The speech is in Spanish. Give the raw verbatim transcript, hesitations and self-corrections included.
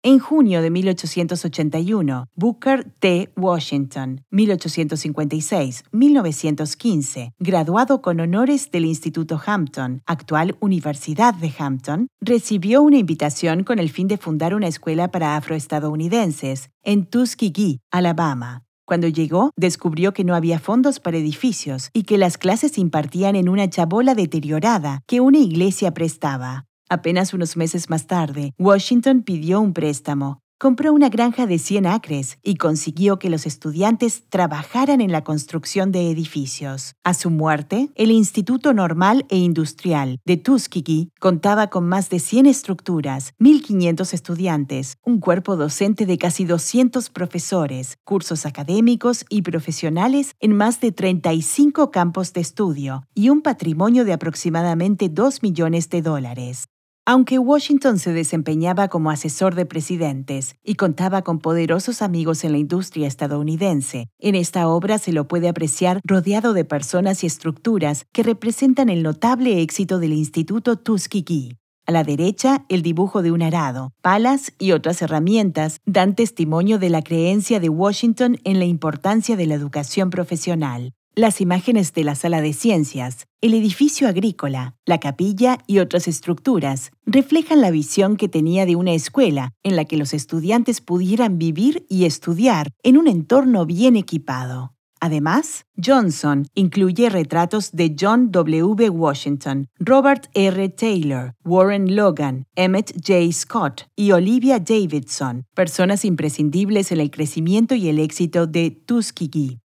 En junio de mil ochocientos ochenta y uno, Booker T. Washington, mil ochocientos cincuenta y seis a mil novecientos quince, graduado con honores del Instituto Hampton, actual Universidad de Hampton, recibió una invitación con el fin de fundar una escuela para afroestadounidenses en Tuskegee, Alabama. Cuando llegó, descubrió que no había fondos para edificios y que las clases se impartían en una chabola deteriorada que una iglesia prestaba. Apenas unos meses más tarde, Washington pidió un préstamo, compró una granja de cien acres y consiguió que los estudiantes trabajaran en la construcción de edificios. A su muerte, el Instituto Normal e Industrial de Tuskegee contaba con más de cien estructuras, mil quinientos estudiantes, un cuerpo docente de casi doscientos profesores, cursos académicos y profesionales en más de treinta y cinco campos de estudio y un patrimonio de aproximadamente dos millones de dólares. Aunque Washington se desempeñaba como asesor de presidentes y contaba con poderosos amigos en la industria estadounidense, en esta obra se lo puede apreciar rodeado de personas y estructuras que representan el notable éxito del Instituto Tuskegee. A la derecha, el dibujo de un arado, palas y otras herramientas dan testimonio de la creencia de Washington en la importancia de la educación profesional. Las imágenes de la sala de ciencias, el edificio agrícola, la capilla y otras estructuras reflejan la visión que tenía de una escuela en la que los estudiantes pudieran vivir y estudiar en un entorno bien equipado. Además, Johnson incluye retratos de John W. Washington, Robert R. Taylor, Warren Logan, Emmett J. Scott y Olivia Davidson, personas imprescindibles en el crecimiento y el éxito de Tuskegee.